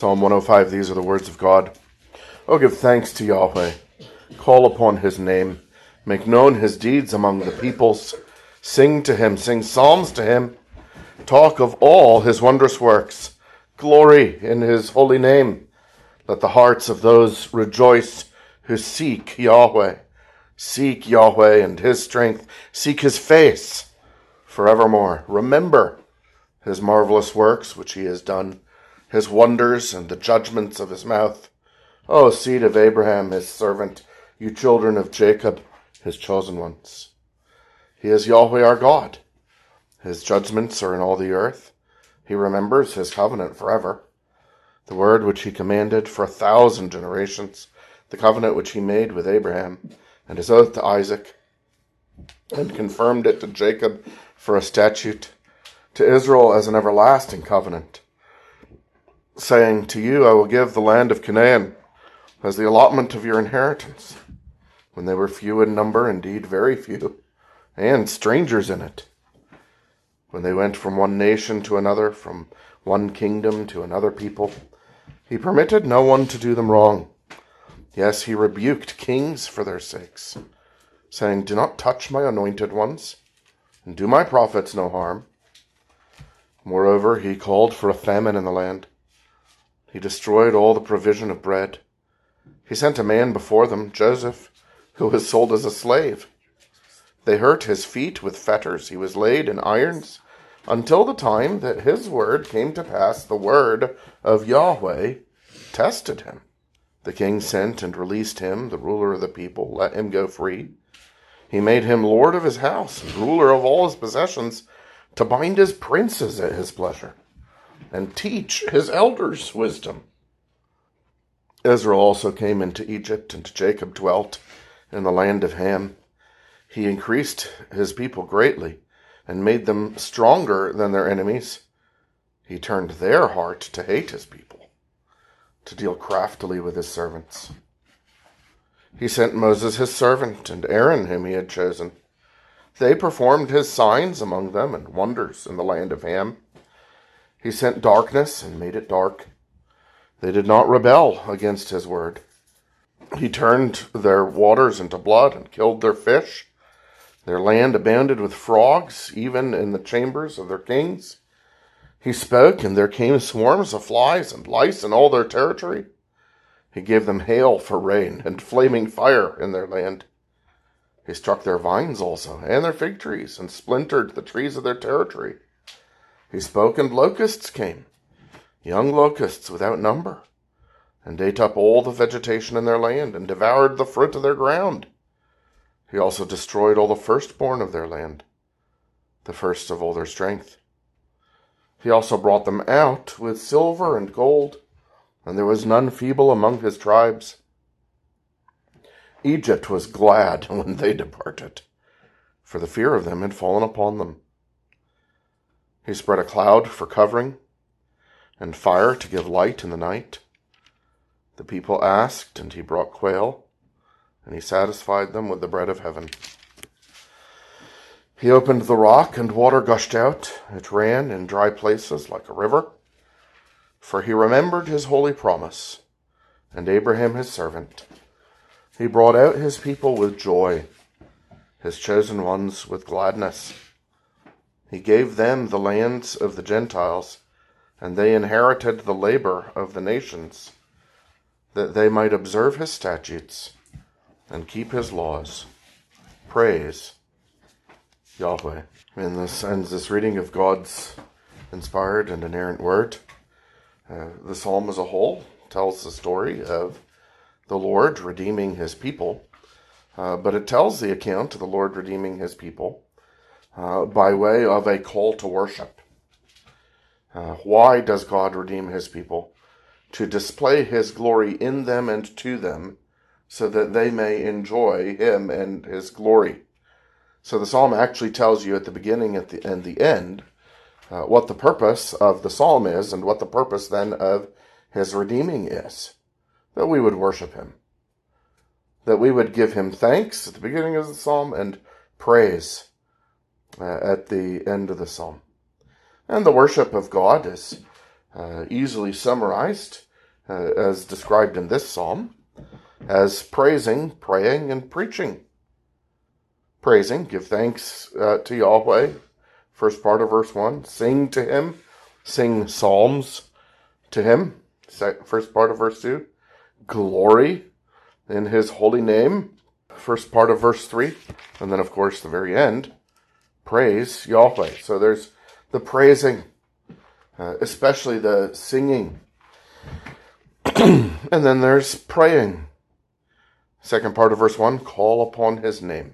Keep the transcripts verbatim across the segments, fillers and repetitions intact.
Psalm one oh five, these are the words of God. Oh, give thanks to Yahweh. Call upon his name. Make known his deeds among the peoples. Sing to him, sing psalms to him. Talk of all his wondrous works. Glory in his holy name. Let the hearts of those rejoice who seek Yahweh. Seek Yahweh and his strength. Seek his face forevermore. Remember his marvelous works which he has done, his wonders and the judgments of his mouth. O seed of Abraham, his servant, you children of Jacob, his chosen ones. He is Yahweh our God. His judgments are in all the earth. He remembers his covenant forever, the word which he commanded for a thousand generations, the covenant which he made with Abraham, and his oath to Isaac, and confirmed it to Jacob for a statute, to Israel as an everlasting covenant, saying, to you I will give the land of Canaan as the allotment of your inheritance, when they were few in number, indeed very few, and strangers in it. When they went from one nation to another, from one kingdom to another people, he permitted no one to do them wrong. Yes, he rebuked kings for their sakes, saying, do not touch my anointed ones, and do my prophets no harm. Moreover, he called for a famine in the land. He destroyed all the provision of bread. He sent a man before them, Joseph, who was sold as a slave. They hurt his feet with fetters. He was laid in irons until the time that his word came to pass. The word of Yahweh tested him. The king sent and released him, the ruler of the people, let him go free. He made him lord of his house, and ruler of all his possessions, to bind his princes at his pleasure, and teach his elders wisdom. Israel also came into Egypt, and Jacob dwelt in the land of Ham. He increased his people greatly, and made them stronger than their enemies. He turned their heart to hate his people, to deal craftily with his servants. He sent Moses his servant, and Aaron whom he had chosen. They performed his signs among them, and wonders in the land of Ham. He sent darkness and made it dark. They did not rebel against his word. He turned their waters into blood and killed their fish. Their land abounded with frogs, even in the chambers of their kings. He spoke, and there came swarms of flies and lice in all their territory. He gave them hail for rain and flaming fire in their land. He struck their vines also, and their fig trees, and splintered the trees of their territory. He spoke, and locusts came, young locusts without number, and ate up all the vegetation in their land, and devoured the fruit of their ground. He also destroyed all the firstborn of their land, the first of all their strength. He also brought them out with silver and gold, and there was none feeble among his tribes. Egypt was glad when they departed, for the fear of them had fallen upon them. He spread a cloud for covering, and fire to give light in the night. The people asked, and he brought quail, and he satisfied them with the bread of heaven. He opened the rock, and water gushed out. It ran in dry places like a river. For he remembered his holy promise, and Abraham his servant. He brought out his people with joy, his chosen ones with gladness. He gave them the lands of the Gentiles, and they inherited the labor of the nations, that they might observe his statutes and keep his laws. Praise Yahweh. And this ends this reading of God's inspired and inerrant word. Uh, the psalm as a whole tells the story of the Lord redeeming his people, uh, but it tells the account of the Lord redeeming his people uh, by way of a call to worship. Uh, why does God redeem his people? To display his glory in them and to them, so that they may enjoy him and his glory. So the psalm actually tells you at the beginning at the, and the end uh, what the purpose of the psalm is, and what the purpose then of his redeeming is. That we would worship him. That we would give him thanks at the beginning of the psalm and praise uh, at the end of the psalm. And the worship of God is uh, easily summarized uh, as described in this psalm, as praising, praying, and preaching. Praising, give thanks uh, to Yahweh, first part of verse one. Sing to him, sing psalms to him, first part of verse two. Glory in his holy name, first part of verse three. And then, of course, the very end, praise Yahweh. So there's the praising, uh, especially the singing. And then there's praying. Second part of verse one, call upon his name.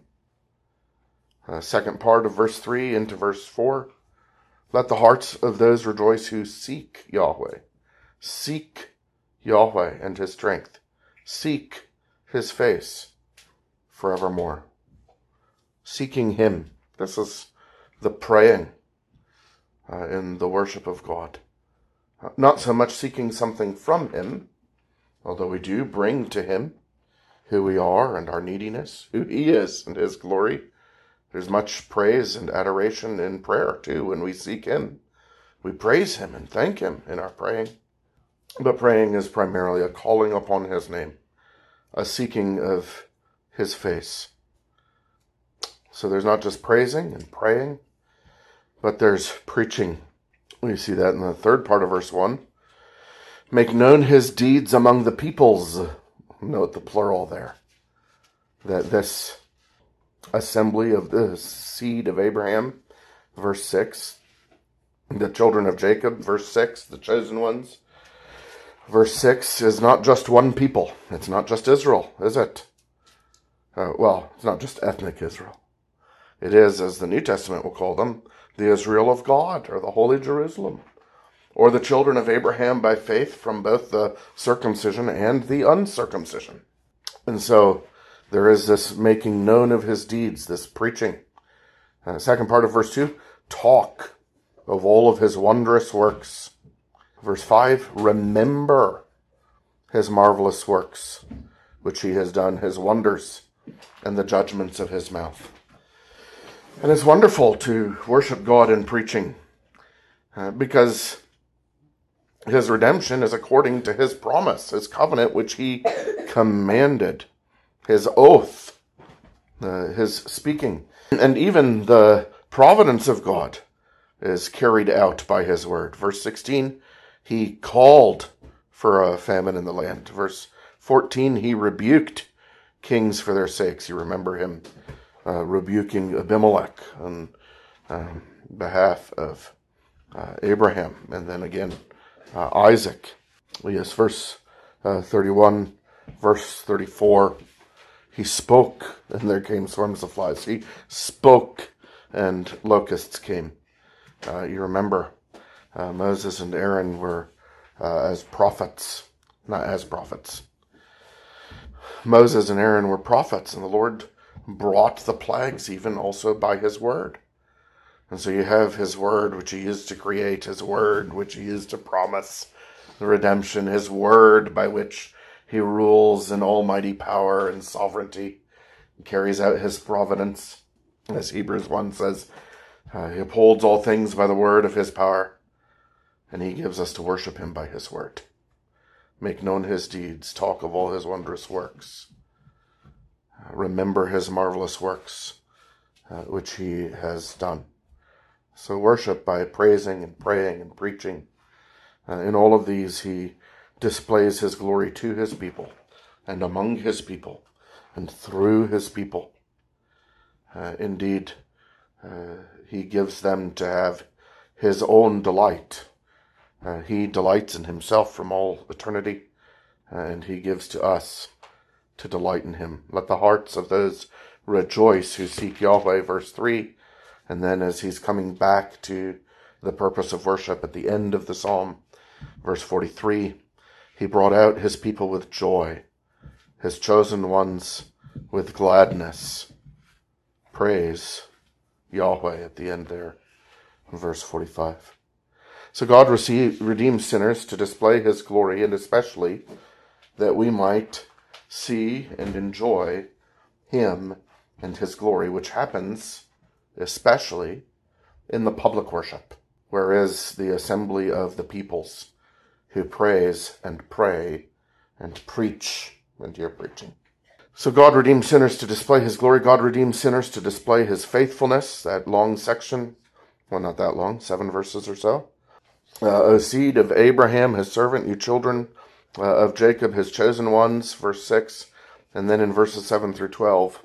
Uh, second part of verse three into verse four, let the hearts of those rejoice who seek Yahweh. Seek Yahweh and his strength. Seek his face forevermore. Seeking him. This is the praying uh, in the worship of God. Uh, not so much seeking something from him, although we do bring to him who we are and our neediness, who he is and his glory. There's much praise and adoration in prayer, too, when we seek him. We praise him and thank him in our praying. But praying is primarily a calling upon his name, a seeking of his face. So there's not just praising and praying, but there's preaching. We see that in the third part of verse one. Make known his deeds among the peoples. Note the plural there. That this assembly of the seed of Abraham, verse six. The children of Jacob, verse six, the chosen ones. Verse six is not just one people. It's not just Israel, is it? Uh, well, it's not just ethnic Israel. It is, as the New Testament will call them, the Israel of God, or the Holy Jerusalem, or the children of Abraham by faith from both the circumcision and the uncircumcision. And so there is this making known of his deeds, this preaching. Uh, second part of verse two, talk of all of his wondrous works. Verse five, remember his marvelous works, which he has done, his wonders, and the judgments of his mouth. And it's wonderful to worship God in preaching, uh, because his redemption is according to his promise, his covenant, which he commanded, his oath, uh, his speaking. And even the providence of God is carried out by his word. Verse sixteen, he called for a famine in the land. Verse fourteen, he rebuked kings for their sakes. You remember him uh, rebuking Abimelech on um, behalf of uh, Abraham. And then again, uh, Isaac. Yes, verse uh, thirty-one, verse thirty-four. He spoke, and there came swarms of flies. He spoke, and locusts came. Uh, you remember, uh, Moses and Aaron were uh, as prophets, not as prophets. Moses and Aaron were prophets, and the Lord brought the plagues even also by his word. And so you have his word, which he used to create, his word, which he used to promise the redemption, his word by which he rules in almighty power and sovereignty, and carries out his providence. As Hebrews one says, uh, he upholds all things by the word of his power, and he gives us to worship him by his word. Make known his deeds, talk of all his wondrous works. Uh, remember his marvelous works, uh, which he has done. So worship by praising and praying and preaching. Uh, in all of these, he displays his glory to his people and among his people and through his people. Uh, indeed, uh, he gives them to have his own delight. Uh, he delights in himself from all eternity, and he gives to us to delight in him. Let the hearts of those rejoice who seek Yahweh, verse three. And then as he's coming back to the purpose of worship at the end of the psalm, verse forty-three, he brought out his people with joy, his chosen ones with gladness. Praise Yahweh at the end there, verse forty-five. So God receive, redeems sinners to display his glory, and especially that we might see and enjoy him and his glory, which happens especially in the public worship, where is the assembly of the peoples who praise and pray and preach. And you're preaching. So God redeemed sinners to display his glory. God redeemed sinners to display his faithfulness. That long section, well, not that long, seven verses or so. Uh, o seed of Abraham, his servant, you children uh, of Jacob, his chosen ones, verse six. And then in verses seven through twelve,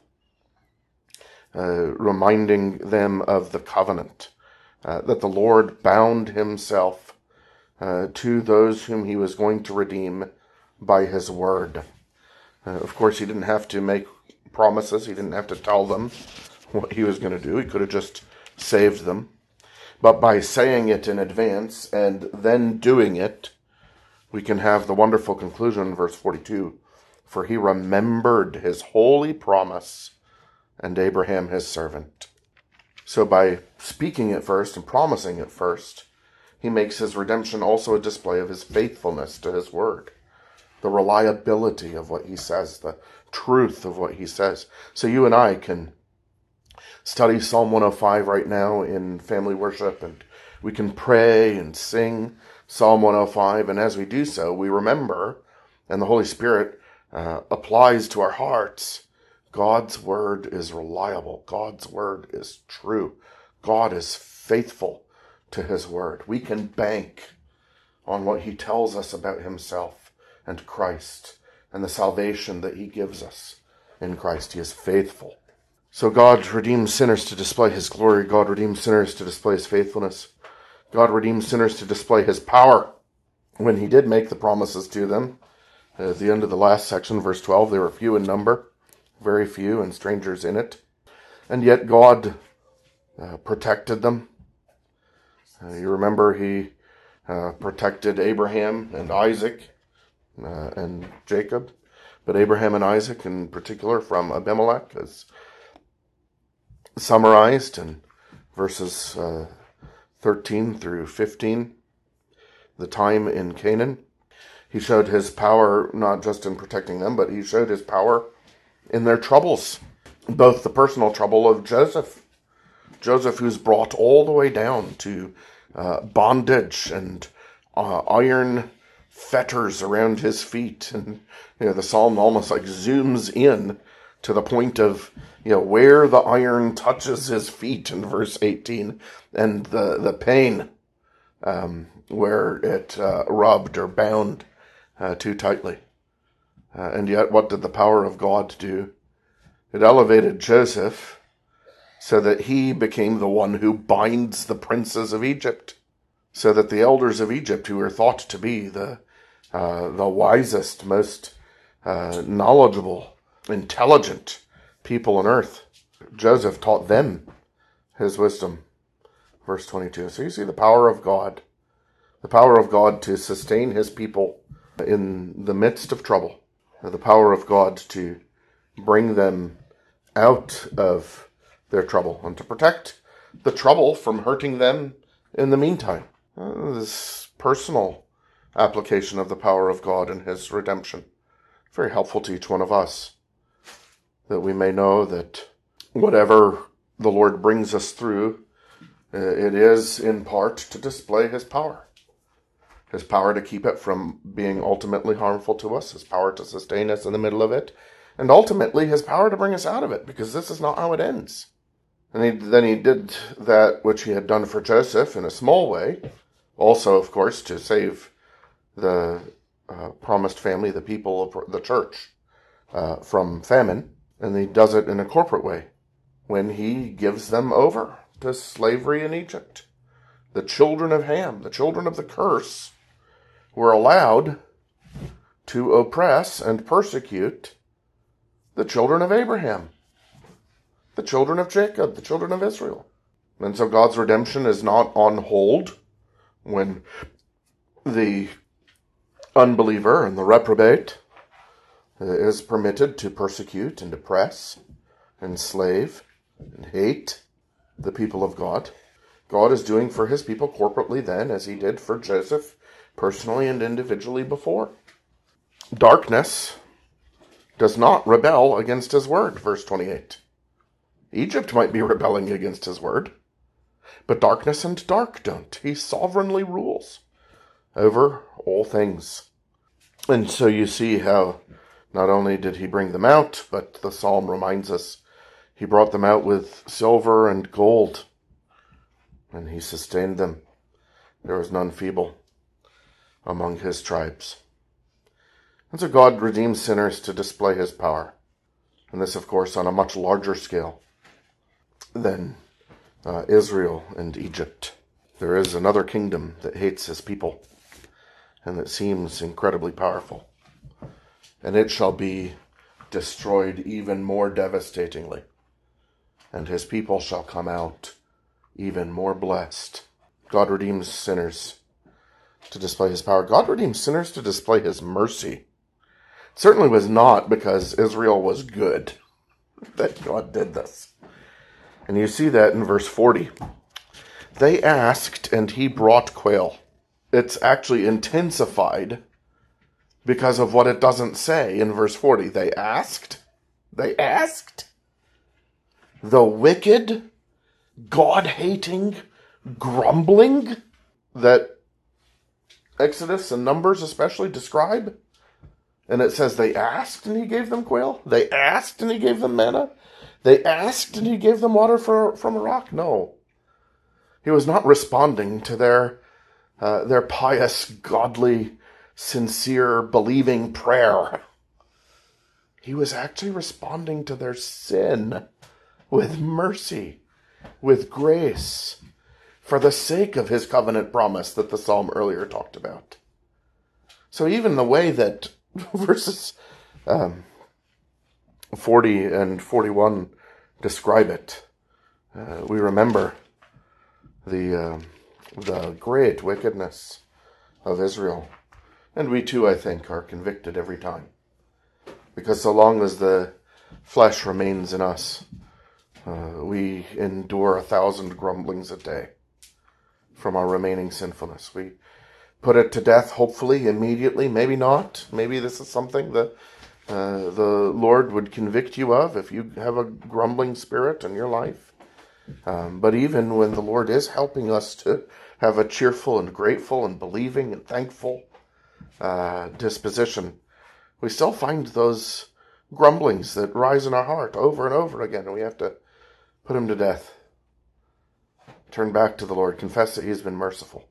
uh, reminding them of the covenant, uh, that the Lord bound himself uh, to those whom he was going to redeem by his word. Uh, of course, he didn't have to make promises. He didn't have to tell them what he was going to do. He could have just saved them. But by saying it in advance and then doing it, we can have the wonderful conclusion in verse forty-two. For he remembered his holy promise and Abraham his servant. So by speaking it first and promising it first, he makes his redemption also a display of his faithfulness to his word. The reliability of what he says, the truth of what he says. So you and I can study Psalm one oh five right now in family worship, and we can pray and sing Psalm one oh five, and as we do so, we remember, and the Holy Spirit uh, applies to our hearts, God's word is reliable. God's word is true. God is faithful to his word. We can bank on what he tells us about himself and Christ and the salvation that he gives us in Christ. He is faithful. So God redeems sinners to display his glory. God redeems sinners to display his faithfulness. God redeems sinners to display his power. When he did make the promises to them, at the end of the last section, verse twelve, they were few in number, very few, and strangers in it. And yet God uh, protected them. Uh, you remember he uh, protected Abraham and Isaac uh, and Jacob, but Abraham and Isaac in particular from Abimelech, as summarized in verses uh, thirteen through fifteen, the time in Canaan. He showed his power not just in protecting them, but he showed his power in their troubles, both the personal trouble of Joseph. Joseph, who's brought all the way down to uh, bondage and uh, iron fetters around his feet. And you know, the psalm almost like zooms in to the point of, you know, where the iron touches his feet in verse eighteen, and the, the pain um, where it uh, rubbed or bound uh, too tightly. Uh, and yet, what did the power of God do? It elevated Joseph so that he became the one who binds the princes of Egypt, so that the elders of Egypt, who were thought to be the uh, the wisest, most uh, knowledgeable, intelligent people on earth, Joseph taught them his wisdom. Verse twenty-two. So you see the power of God, the power of God to sustain his people in the midst of trouble, the power of God to bring them out of their trouble and to protect the trouble from hurting them in the meantime. Uh, this personal application of the power of God and his redemption, very helpful to each one of us, that we may know that whatever the Lord brings us through, uh, it is in part to display his power. His power to keep it from being ultimately harmful to us, his power to sustain us in the middle of it, and ultimately his power to bring us out of it, because this is not how it ends. And he, then he did that which he had done for Joseph in a small way, also, of course, to save the uh, promised family, the people of the church, uh, from famine. And he does it in a corporate way, when he gives them over to slavery in Egypt. The children of Ham, the children of the curse, were allowed to oppress and persecute the children of Abraham, the children of Jacob, the children of Israel. And so God's redemption is not on hold when the unbeliever and the reprobate is permitted to persecute and oppress, enslave, and hate the people of God. God is doing for his people corporately then, as he did for Joseph, personally and individually before. Darkness does not rebel against his word, verse twenty-eight. Egypt might be rebelling against his word, but darkness and dark don't. He sovereignly rules. over all things. And so you see how not only did he bring them out, but the psalm reminds us he brought them out with silver and gold, and he sustained them. There was none feeble among his tribes. And so God redeems sinners to display his power. And this, of course, on a much larger scale than uh, Israel and Egypt. There is another kingdom that hates his people, and that seems incredibly powerful. And it shall be destroyed even more devastatingly. And his people shall come out even more blessed. God redeems sinners to display his power. God redeems sinners to display his mercy. It certainly was not because Israel was good that God did this. And you see that in verse forty. They asked, and he brought quail. It's actually intensified because of what it doesn't say in verse forty. They asked. They asked. The wicked, God-hating, grumbling that Exodus and Numbers especially describe. And it says they asked and he gave them quail. They asked and he gave them manna. They asked and he gave them water for, from a rock. No. He was not responding to their uh, their pious, godly, sincere, believing prayer. He was actually responding to their sin with mercy, with grace, for the sake of his covenant promise that the psalm earlier talked about. So even the way that verses um, forty and forty-one describe it, uh, we remember the uh, the great wickedness of Israel. And we too, I think, are convicted every time. Because so long as the flesh remains in us, uh, we endure a thousand grumblings a day from our remaining sinfulness. We put it to death, hopefully, immediately. Maybe not. Maybe this is something that uh, the Lord would convict you of if you have a grumbling spirit in your life. Um, but even when the Lord is helping us to have a cheerful and grateful and believing and thankful uh, disposition, we still find those grumblings that rise in our heart over and over again, and we have to put him to death. Turn back to the Lord, confess that he has been merciful.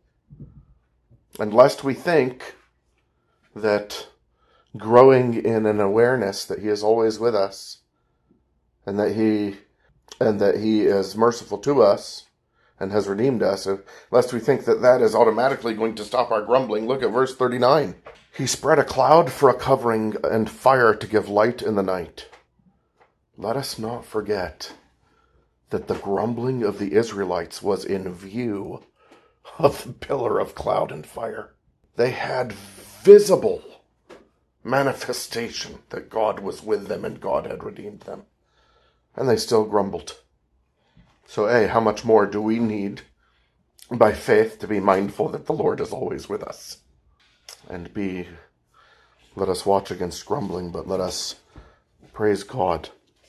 And lest we think that growing in an awareness that he is always with us, and that he and that he is merciful to us and has redeemed us, lest we think that that is automatically going to stop our grumbling, look at verse thirty-nine. He spread a cloud for a covering and fire to give light in the night. Let us not forget that the grumbling of the Israelites was in view of the pillar of cloud and fire. They had visible manifestation that God was with them and God had redeemed them. And they still grumbled. So, A, how much more do we need by faith to be mindful that the Lord is always with us? And B, let us watch against grumbling, but let us praise God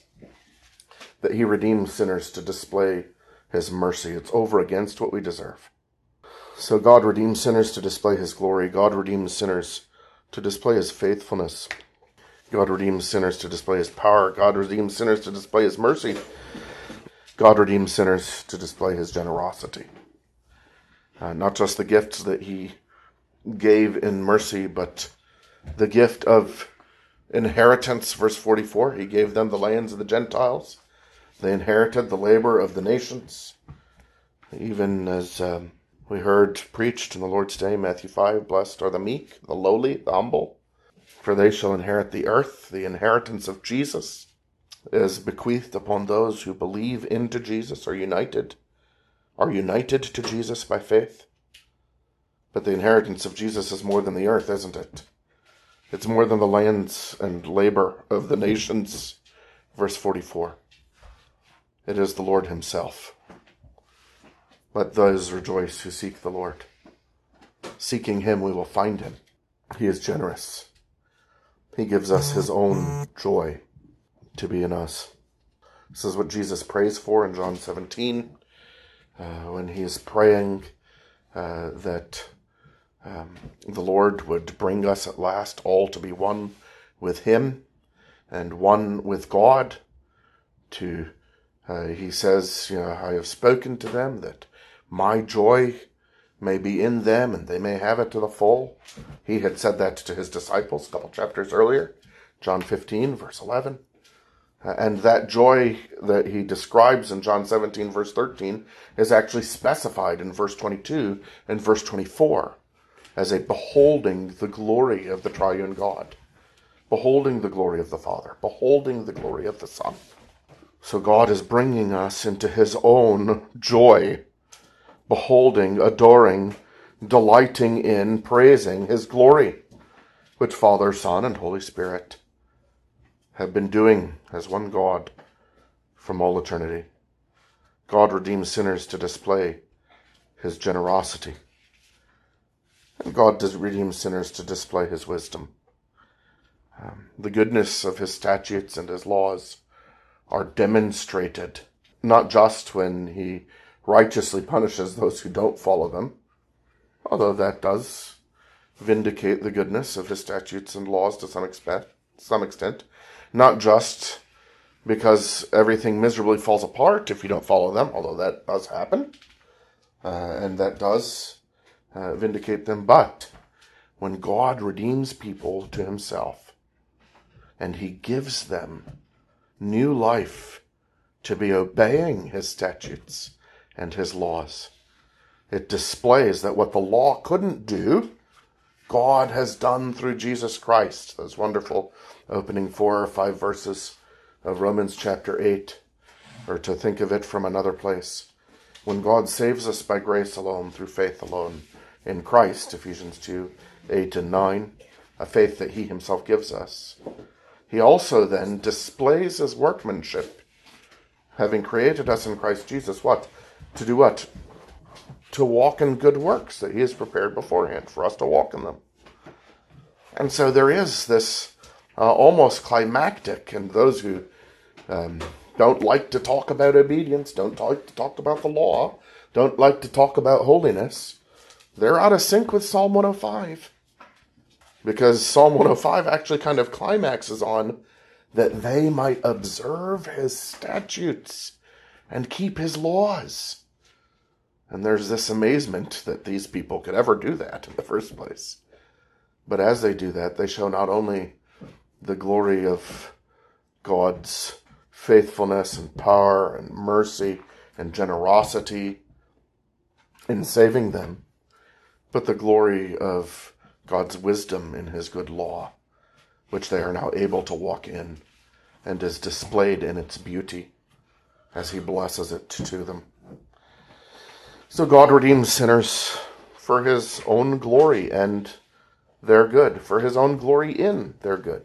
that he redeems sinners to display his mercy. It's over against what we deserve. So God redeems sinners to display his glory. God redeems sinners to display his faithfulness. God redeems sinners to display his power. God redeems sinners to display his mercy. God redeems sinners to display his generosity. Uh, not just the gifts that he gave in mercy, but the gift of inheritance. Verse forty-four, he gave them the lands of the Gentiles. They inherited the labor of the nations. Even as um, we heard preached in the Lord's Day, Matthew five, blessed are the meek, the lowly, the humble, for they shall inherit the earth. The inheritance of Jesus is bequeathed upon those who believe into Jesus, are united, are united to Jesus by faith. But the inheritance of Jesus is more than the earth, isn't it? It's more than the lands and labor of the nations. Verse forty-four. It is the Lord himself. Let those rejoice who seek the Lord. Seeking him, we will find him. He is generous. He gives us his own joy to be in us. This is what Jesus prays for in John seventeen, uh, when he is praying uh, that um, the Lord would bring us at last all to be one with him and one with God. To uh, he says, you know, I have spoken to them that my joy may be in them and they may have it to the full. He had said that to his disciples a couple chapters earlier, John fifteen, verse eleven. Uh, and that joy that he describes in John seventeen, verse thirteen, is actually specified in verse twenty-two and verse twenty-four as a beholding the glory of the triune God, beholding the glory of the Father, beholding the glory of the Son. So God is bringing us into his own joy, beholding, adoring, delighting in, praising his glory, which Father, Son, and Holy Spirit have been doing as one God from all eternity. God redeems sinners to display his generosity. And God does redeem sinners to display his wisdom. Um, the goodness of his statutes and his laws are demonstrated, not just when he righteously punishes those who don't follow them, although that does vindicate the goodness of his statutes and laws to some extent, some extent, not just because everything miserably falls apart if you don't follow them, although that does happen, uh, and that does uh, vindicate them, but when God redeems people to himself, and he gives them new life to be obeying his statutes and his laws, it displays that what the law couldn't do, God has done through Jesus Christ. Those wonderful opening four or five verses of Romans chapter eight, or to think of it from another place. When God saves us by grace alone, through faith alone, in Christ, Ephesians two, eight and nine, a faith that he himself gives us, he also then displays his workmanship, having created us in Christ Jesus, what? To do what? To walk in good works that he has prepared beforehand for us to walk in them. And so there is this uh, almost climactic, and those who um, don't like to talk about obedience, don't like to talk about the law, don't like to talk about holiness, they're out of sync with Psalm one oh five. Because Psalm one oh five actually kind of climaxes on that they might observe his statutes and keep his laws. And there's this amazement that these people could ever do that in the first place. But as they do that, they show not only the glory of God's faithfulness and power and mercy and generosity in saving them, but the glory of God's wisdom in his good law, which they are now able to walk in, and is displayed in its beauty as he blesses it to them. So God redeems sinners for his own glory and their good, for his own glory in their good.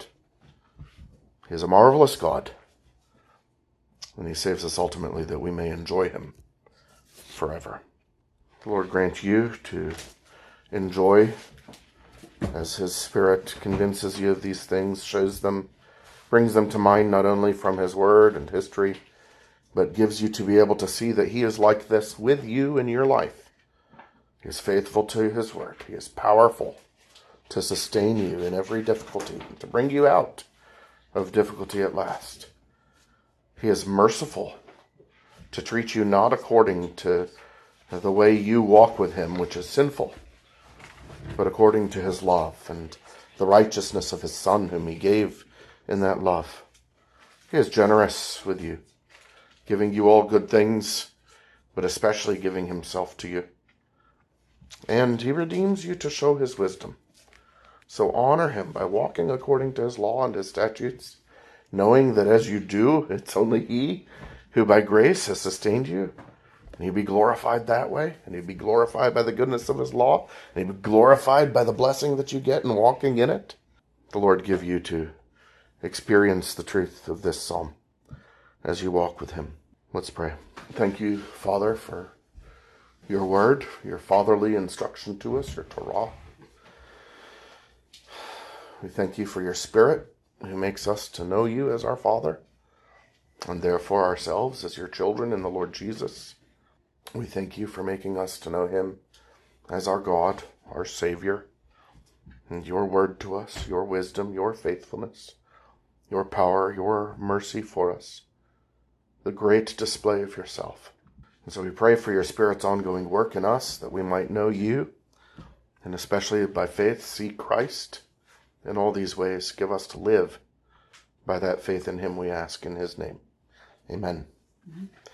He is a marvelous God, and he saves us ultimately that we may enjoy him forever. The Lord grant you to enjoy as his Spirit convinces you of these things, shows them, brings them to mind not only from his word and history, but gives you to be able to see that he is like this with you in your life. He is faithful to his word. He is powerful to sustain you in every difficulty, to bring you out of difficulty at last. He is merciful to treat you not according to the way you walk with him, which is sinful, but according to his love and the righteousness of his Son, whom he gave in that love. He is generous with you, giving you all good things, but especially giving himself to you. And he redeems you to show his wisdom. So honor him by walking according to his law and his statutes, knowing that as you do, it's only he who by grace has sustained you. And he'd be glorified that way, and he'd be glorified by the goodness of his law, and he'd be glorified by the blessing that you get in walking in it. The Lord give you to experience the truth of this psalm as you walk with him. Let's pray. Thank you, Father, for your word, your fatherly instruction to us, your Torah. We thank you for your Spirit, who makes us to know you as our Father, and therefore ourselves as your children in the Lord Jesus. We thank you for making us to know him as our God our Savior, and your word to us, your wisdom, your faithfulness, your power, your mercy for us, the great display of yourself. And so we pray for your Spirit's ongoing work in us, that we might know you, and especially by faith see Christ in all these ways. Give us to live by that faith in him, we ask in his name. Amen. Mm-hmm.